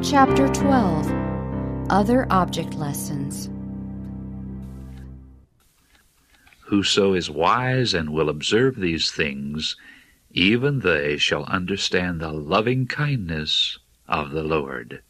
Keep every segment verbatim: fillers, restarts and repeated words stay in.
Chapter twelve. Other Object Lessons. Whoso is wise and will observe these things, even they shall understand the loving kindness of the Lord.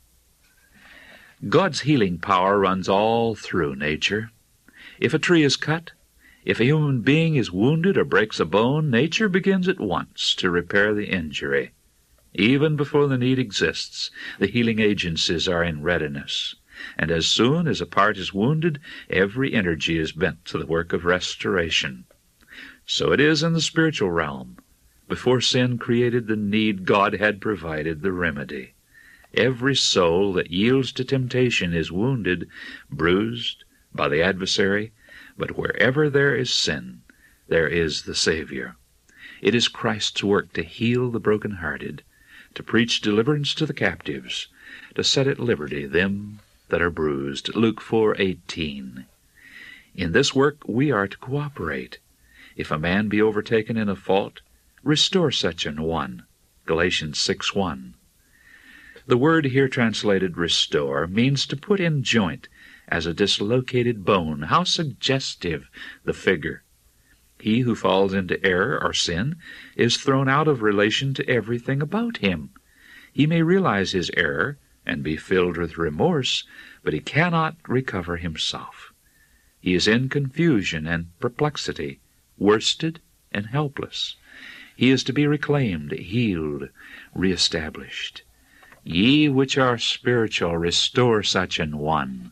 God's healing power runs all through nature. If a tree is cut, if a human being is wounded or breaks a bone, nature begins at once to repair the injury. Even before the need exists, the healing agencies are in readiness, and as soon as a part is wounded, every energy is bent to the work of restoration. So it is in the spiritual realm. Before sin created the need, God had provided the remedy. Every soul that yields to temptation is wounded, bruised by the adversary, but wherever there is sin, there is the Savior. It is Christ's work to heal the brokenhearted, to preach deliverance to the captives, to set at liberty them that are bruised. Luke four eighteen. In this work we are to cooperate. If a man be overtaken in a fault, restore such an one. Galatians six one. The word here translated restore means to put in joint as a dislocated bone. How suggestive the figure! He who falls into error or sin is thrown out of relation to everything about him. He may realize his error and be filled with remorse, but he cannot recover himself. He is in confusion and perplexity, worsted and helpless. He is to be reclaimed, healed, reestablished. Ye which are spiritual, restore such an one.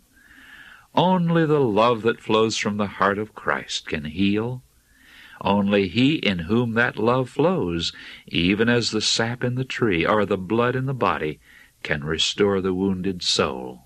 Only the love that flows from the heart of Christ can heal. Only he in whom that love flows, even as the sap in the tree or the blood in the body, can restore the wounded soul.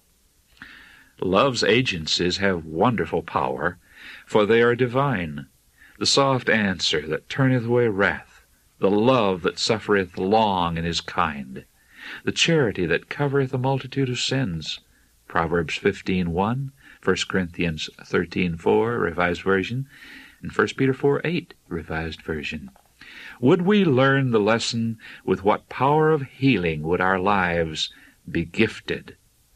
Love's agencies have wonderful power, for they are divine. The soft answer that turneth away wrath, the love that suffereth long and is kind, the charity that covereth a multitude of sins. Proverbs fifteen one, First Corinthians thirteen four, Revised Version, and First Peter four eight, Revised Version. Would we learn the lesson, with what power of healing would our lives be gifted?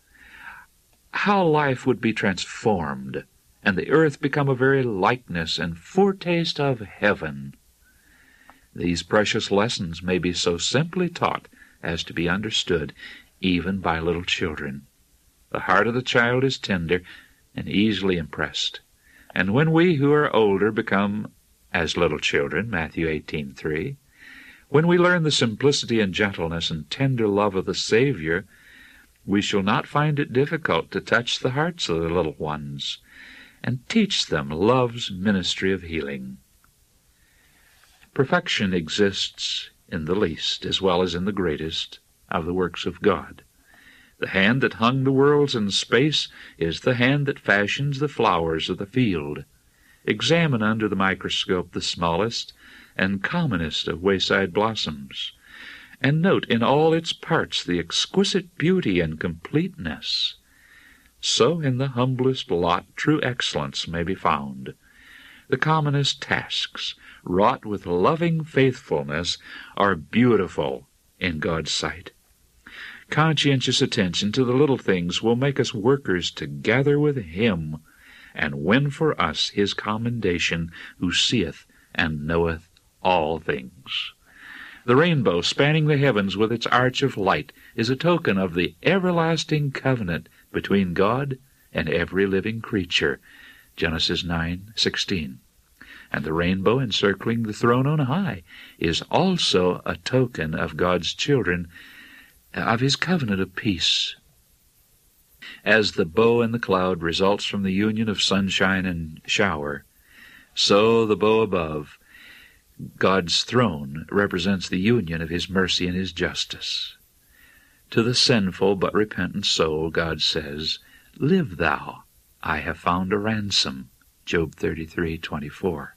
How life would be transformed, and the earth become a very likeness and foretaste of heaven. These precious lessons may be so simply taught as to be understood even by little children. The heart of the child is tender and easily impressed. And when we who are older become as little children, Matthew eighteen three, when we learn the simplicity and gentleness and tender love of the Savior, we shall not find it difficult to touch the hearts of the little ones and teach them love's ministry of healing. Perfection exists in the least as well as in the greatest of the works of God. The hand that hung the worlds in space is the hand that fashions the flowers of the field. Examine under the microscope the smallest and commonest of wayside blossoms, and note in all its parts the exquisite beauty and completeness. So in the humblest lot true excellence may be found. The commonest tasks, wrought with loving faithfulness, are beautiful in God's sight. Conscientious attention to the little things will make us workers together with Him, and win for us His commendation, who seeth and knoweth all things. The rainbow spanning the heavens with its arch of light is a token of the everlasting covenant between God and every living creature, Genesis nine sixteen. And the rainbow encircling the throne on high is also a token of God's children, of His covenant of peace. As the bow in the cloud results from the union of sunshine and shower, so the bow above, God's throne, represents the union of His mercy and His justice. To the sinful but repentant soul, God says, "Live thou, I have found a ransom," Job thirty-three twenty-four.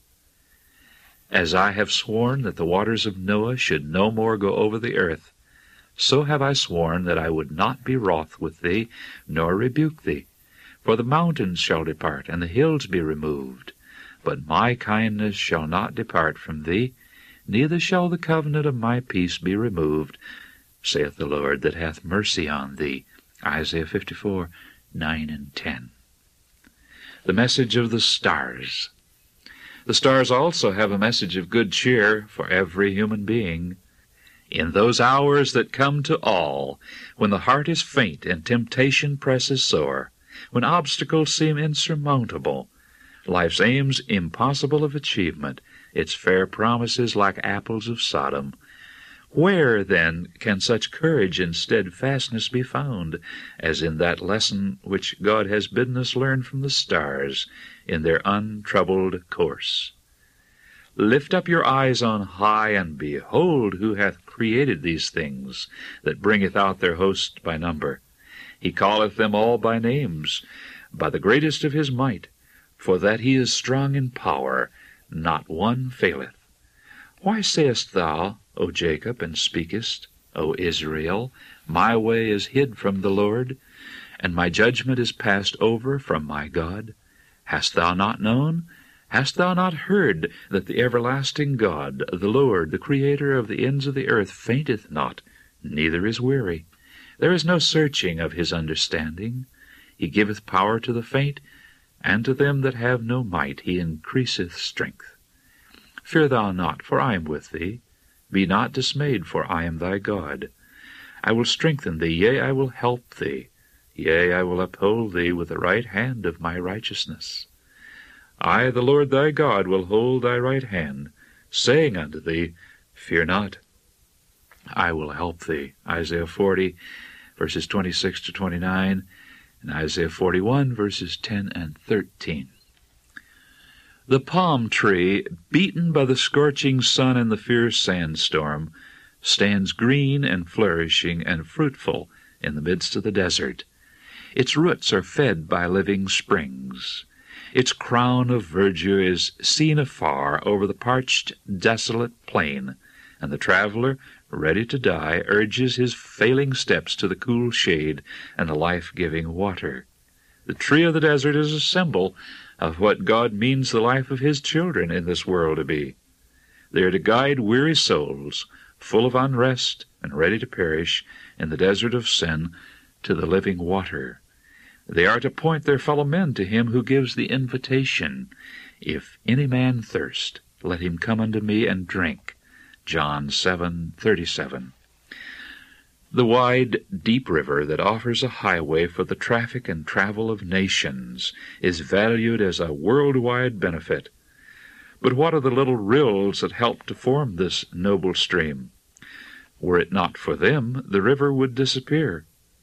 As I have sworn that the waters of Noah should no more go over the earth, so have I sworn that I would not be wroth with thee, nor rebuke thee. For the mountains shall depart, and the hills be removed, but my kindness shall not depart from thee, neither shall the covenant of my peace be removed, saith the Lord that hath mercy on thee. Isaiah fifty-four, nine and ten. The message of the stars. The stars also have a message of good cheer for every human being. In those hours that come to all, when the heart is faint and temptation presses sore, when obstacles seem insurmountable, life's aims impossible of achievement, its fair promises like apples of Sodom, where, then, can such courage and steadfastness be found as in that lesson which God has bidden us learn from the stars in their untroubled course? Lift up your eyes on high, and behold who hath created these things, that bringeth out their host by number. He calleth them all by names, by the greatest of his might, for that he is strong in power, not one faileth. Why sayest thou, O Jacob, and speakest, O Israel, my way is hid from the Lord, and my judgment is passed over from my God? Hast thou not known? Hast thou not heard that the everlasting God, the Lord, the Creator of the ends of the earth, fainteth not, neither is weary? There is no searching of his understanding. He giveth power to the faint, and to them that have no might he increaseth strength. Fear thou not, for I am with thee. Be not dismayed, for I am thy God. I will strengthen thee, yea, I will help thee. Yea, I will uphold thee with the right hand of my righteousness. I, the Lord thy God, will hold thy right hand, saying unto thee, Fear not, I will help thee. Isaiah forty, verses twenty-six to twenty-nine, and Isaiah forty-one, verses ten and thirteen. The palm tree, beaten by the scorching sun and the fierce sandstorm, stands green and flourishing and fruitful in the midst of the desert. Its roots are fed by living springs. Its crown of verdure is seen afar over the parched, desolate plain, and the traveler, ready to die, urges his failing steps to the cool shade and the life-giving water. The tree of the desert is a symbol of what God means the life of his children in this world to be. They are to guide weary souls, full of unrest and ready to perish in the desert of sin, to the living water. They are to point their fellow men to him who gives the invitation, If any man thirst, let him come unto me and drink. John seven thirty-seven. The wide, deep river that offers a highway for the traffic and travel of nations is valued as a worldwide benefit. But what are the little rills that help to form this noble stream? Were it not for them, the river would disappear.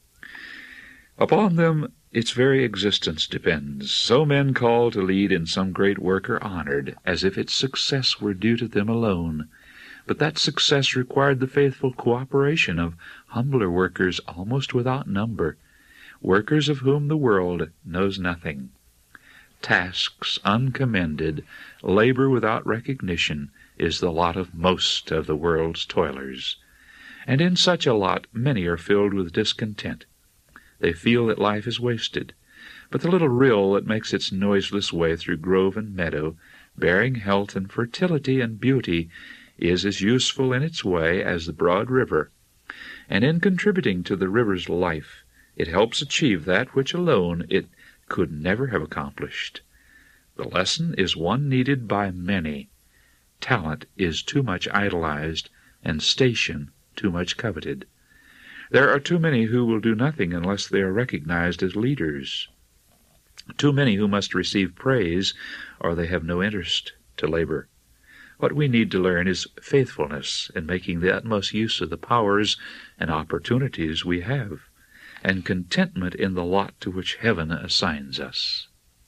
Upon them its very existence depends. So men called to lead in some great work are honored, as if its success were due to them alone. But that success required the faithful cooperation of humbler workers almost without number, workers of whom the world knows nothing. Tasks uncommended, labor without recognition, is the lot of most of the world's toilers. And in such a lot many are filled with discontent. They feel that life is wasted. But the little rill that makes its noiseless way through grove and meadow, bearing health and fertility and beauty, is as useful in its way as the broad river, and in contributing to the river's life, it helps achieve that which alone it could never have accomplished. The lesson is one needed by many. Talent is too much idolized, and station too much coveted. There are too many who will do nothing unless they are recognized as leaders. Too many who must receive praise, or they have no interest to labor. What we need to learn is faithfulness in making the utmost use of the powers and opportunities we have, and contentment in the lot to which heaven assigns us.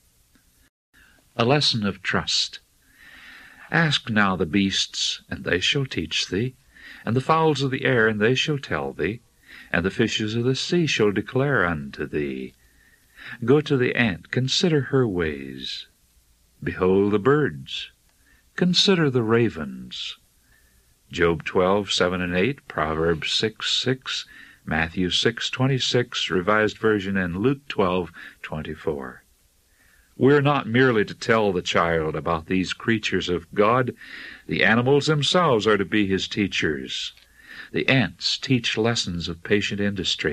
A lesson of trust. Ask now the beasts, and they shall teach thee, and the fowls of the air, and they shall tell thee, and the fishes of the sea shall declare unto thee. Go to the ant, consider her ways. Behold the birds. Consider the ravens. Job twelve, seven and eight, Proverbs six, six, Matthew six, twenty-six, Revised Version, and Luke twelve, twenty-four. We're not merely to tell the child about these creatures of God. The animals themselves are to be his teachers. The ants teach lessons of patient industry.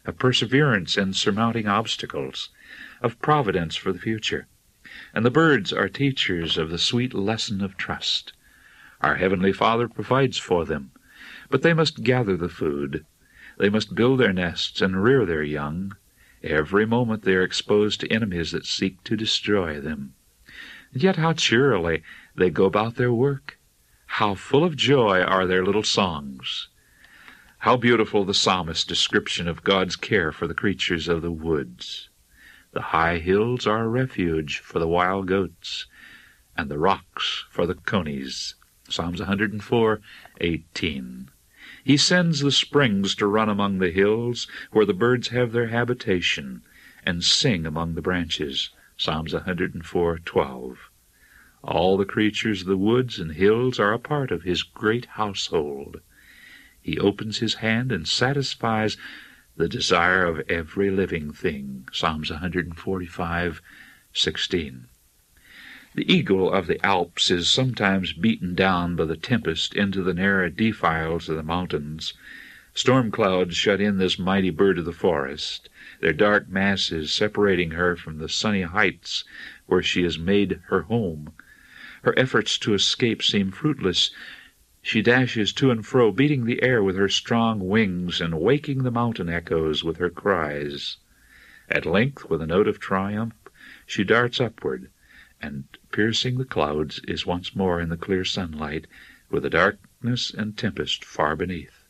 of perseverance in surmounting obstacles, of providence for the future. And the birds are teachers of the sweet lesson of trust. Our Heavenly Father provides for them, but they must gather the food. They must build their nests and rear their young. Every moment they are exposed to enemies that seek to destroy them. And yet how cheerily they go about their work. How full of joy are their little songs. How beautiful the psalmist's description of God's care for the creatures of the woods. The high hills are a refuge for the wild goats, and the rocks for the conies. Psalms one hundred four, eighteen. He sends the springs to run among the hills, where the birds have their habitation, and sing among the branches. Psalms one hundred four, twelve. All the creatures of the woods and hills are a part of his great household. He opens his hand and satisfies the desire of every living thing. Psalms one forty-five, sixteen. The eagle of the Alps is sometimes beaten down by the tempest into the narrow defiles of the mountains. Storm clouds shut in this mighty bird of the forest, their dark masses separating her from the sunny heights where she has made her home. Her efforts to escape seem fruitless. She dashes to and fro, beating the air with her strong wings and waking the mountain echoes with her cries. At length, with a note of triumph, she darts upward, and, piercing the clouds, is once more in the clear sunlight, with the darkness and tempest far beneath.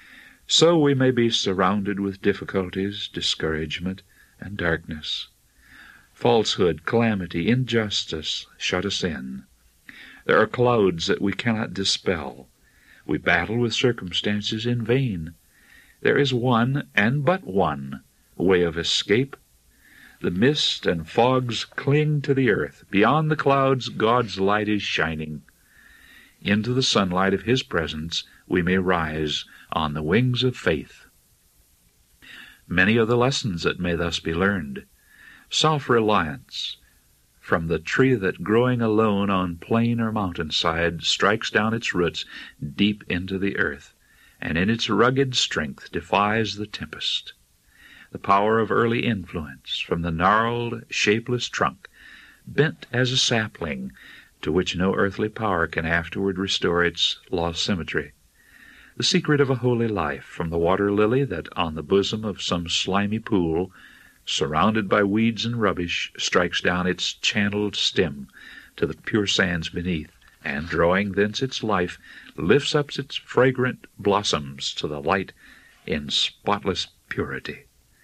So we may be surrounded with difficulties, discouragement, and darkness. Falsehood, calamity, injustice shut us in. There are clouds that we cannot dispel. We battle with circumstances in vain. There is one, and but one, way of escape. The mist and fogs cling to the earth. Beyond the clouds, God's light is shining. Into the sunlight of his presence we may rise on the wings of faith. Many are the lessons that may thus be learned. Self-reliance, from the tree that growing alone on plain or mountainside strikes down its roots deep into the earth, and in its rugged strength defies the tempest. The power of early influence, from the gnarled, shapeless trunk, bent as a sapling, to which no earthly power can afterward restore its lost symmetry. The secret of a holy life, from the water lily that on the bosom of some slimy pool, surrounded by weeds and rubbish, strikes down its channeled stem to the pure sands beneath, and, drawing thence its life, lifts up its fragrant blossoms to the light in spotless purity.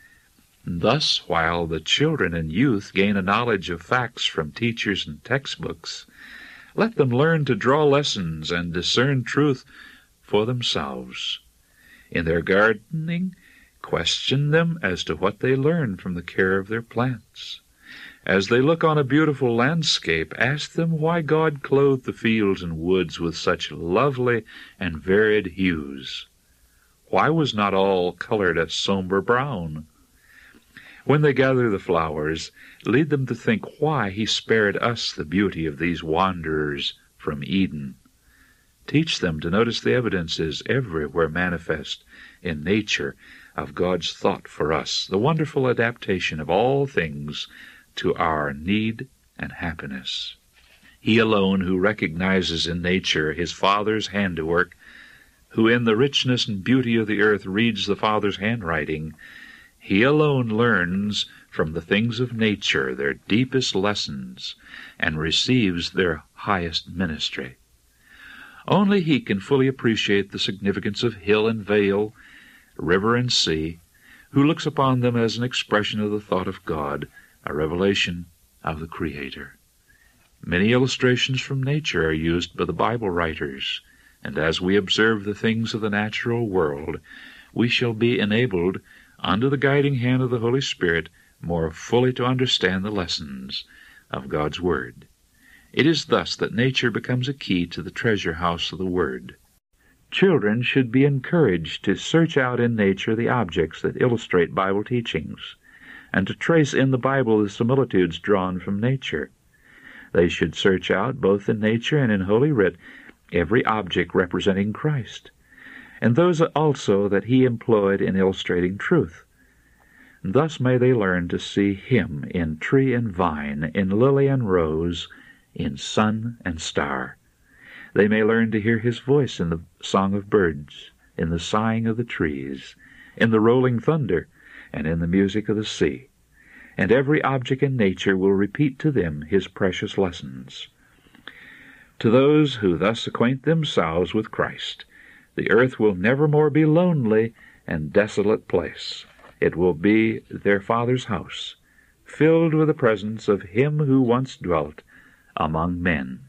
Thus, while the children and youth gain a knowledge of facts from teachers and textbooks, let them learn to draw lessons and discern truth for themselves. In their gardening, question them as to what they learn from the care of their plants. As they look on a beautiful landscape, ask them why God clothed the fields and woods with such lovely and varied hues. Why was not all colored a somber brown? When they gather the flowers, lead them to think why he spared us the beauty of these wanderers from Eden. Teach them to notice the evidences everywhere manifest in nature of God's thought for us, the wonderful adaptation of all things to our need and happiness. He alone who recognizes in nature his Father's handiwork, who in the richness and beauty of the earth reads the Father's handwriting, he alone learns from the things of nature their deepest lessons and receives their highest ministry. Only he can fully appreciate the significance of hill and vale, river and sea, who looks upon them as an expression of the thought of God, a revelation of the Creator. Many illustrations from nature are used by the Bible writers, and as we observe the things of the natural world, we shall be enabled, under the guiding hand of the Holy Spirit, more fully to understand the lessons of God's Word. It is thus that nature becomes a key to the treasure house of the Word. Children should be encouraged to search out in nature the objects that illustrate Bible teachings, and to trace in the Bible the similitudes drawn from nature. They should search out, both in nature and in Holy Writ, every object representing Christ, and those also that he employed in illustrating truth, Thus may they learn to see Him in tree and vine, in lily and rose, in sun and star. They may learn to hear His voice in the song of birds, in the sighing of the trees, in the rolling thunder, and in the music of the sea. And every object in nature will repeat to them His precious lessons. To those who thus acquaint themselves with Christ, the earth will never more be lonely and desolate place. It will be their Father's house, filled with the presence of Him who once dwelt among men.